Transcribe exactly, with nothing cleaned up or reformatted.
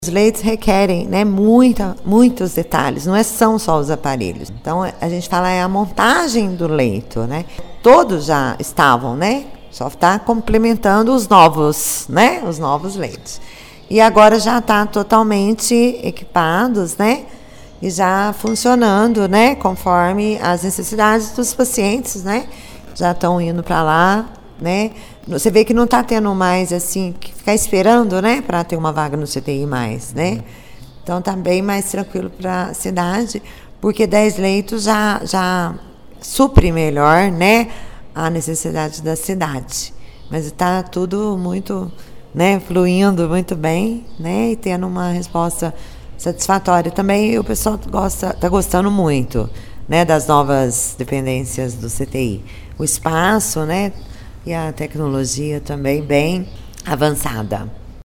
Os leitos requerem, né, muita, muitos detalhes, não é, são só os aparelhos. Então, a gente fala é a montagem do leito, né? Todos já estavam, né? Só está complementando os novos, né? Os novos leitos. E agora já está totalmente equipados, né? E já funcionando, né? Conforme as necessidades dos pacientes, né? Já estão indo para lá, né? Você vê que não está tendo mais, assim, que ficar esperando, né, para ter uma vaga no C T I mais, né? Então está bem mais tranquilo para a cidade, porque dez leitos já, já supre melhor, né, a necessidade da cidade. Mas está tudo muito, né, fluindo muito bem, né, e tendo uma resposta satisfatória. Também o pessoal gosta, está gostando muito, né, das novas dependências do C T I. O espaço, né, e a tecnologia também bem avançada.